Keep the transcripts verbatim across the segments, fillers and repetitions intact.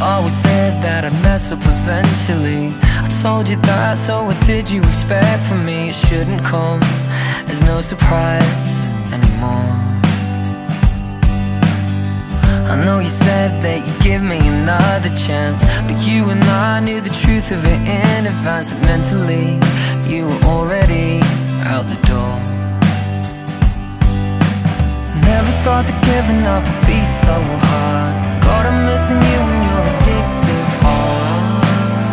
always said that I'd mess up eventually. I told you that, so what did you expect from me? It shouldn't come as no surprise anymore. I know you said that you'd give me another chance, but you and I knew the truth of it in advance, that mentally you were already out the door. Never thought that giving up would be so hard. God, I'm missing you when you're addictive heart.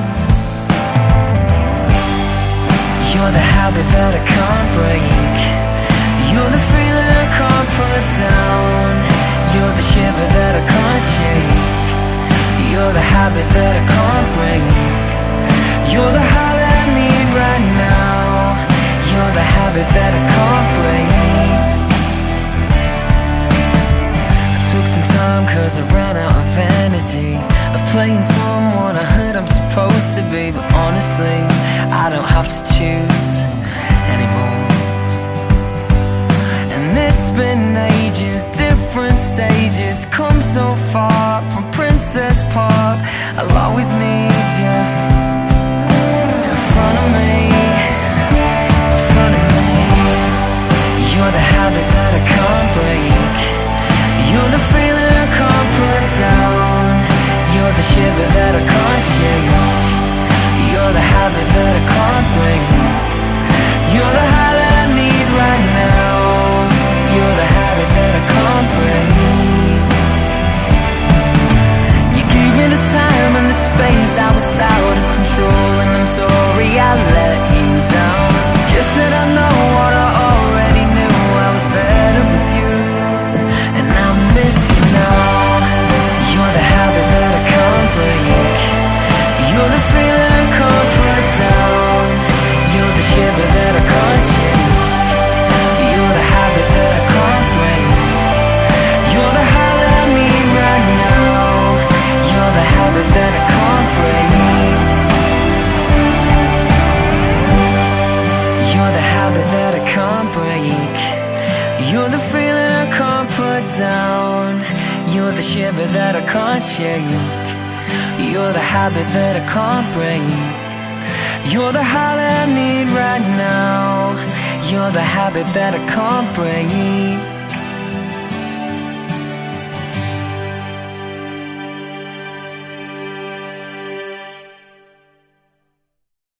You're the habit that I can't break. You're the feeling I can't put down. You're the shiver that I can't shake. You're the habit that I can't break. You're the high that I need right now. You're the habit that I can't break. I took some time cause I ran out of energy, of playing someone I heard I'm supposed to be. But honestly, I don't have to choose anymore. And it's been ages, different stages, come so far from Princess Park. I'll always need you in front of me, in front of me. You're the habit that I can't break. You're the feeling I can't put down. You're the shiver that I can't shake. You're the habit that I can't break. You're the high that I need right now. You're the habit that I can't break. You gave me the time and the space, I was out of control, and I'm sorry I let you down. Just that I know what I already knew, I was better with you, and I miss you now. You're the habit that I can't break. You're the feeling I can't put down. You're the shiver that I can't shake. You're the habit that I can't break. You're the high that I need right now. You're the habit that I can't break. You're the habit that I can't break. You're the feeling I can't put down. You're the shiver that I can't shake. You're the habit that I can't break. You're the high that I need right now. You're the habit that I can't break.